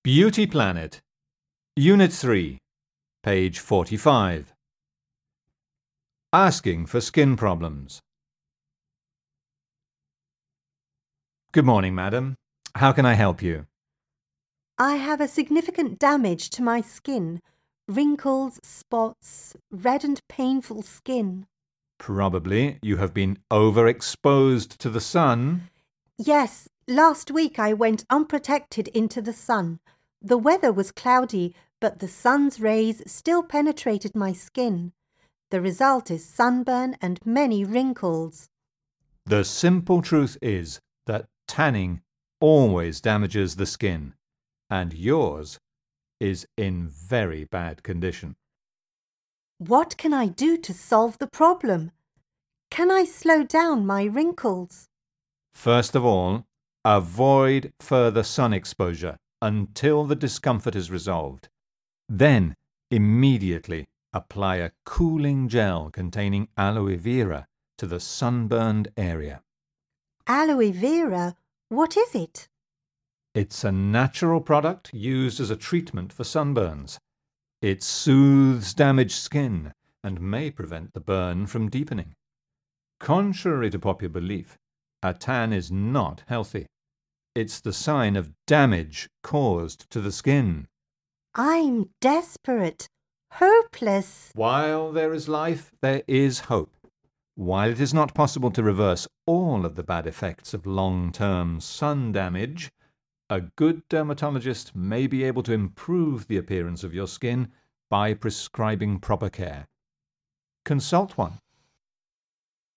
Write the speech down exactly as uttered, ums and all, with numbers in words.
Beauty Planet, Unit three, page forty-five. Asking for skin problems. Good morning, madam. How can I help you? I have a significant damage to my skin. Wrinkles, spots, red and painful skin. Probably you have been overexposed to the sun. Yes, last week I went unprotected into the sun. The weather was cloudy, but the sun's rays still penetrated my skin. The result is sunburn and many wrinkles. The simple truth is that tanning always damages the skin, and yours is in very bad condition. What can I do to solve the problem? Can I slow down my wrinkles? First of all, avoid further sun exposure until the discomfort is resolved. Then, immediately apply a cooling gel containing aloe vera to the sunburned area. Aloe vera? What is it? It's a natural product used as a treatment for sunburns. It soothes damaged skin and may prevent the burn from deepening. Contrary to popular belief, a tan is not healthy. It's the sign of damage caused to the skin. I'm desperate, hopeless. While there is life, there is hope. While it is not possible to reverse all of the bad effects of long-term sun damage, a good dermatologist may be able to improve the appearance of your skin by prescribing proper care. Consult one.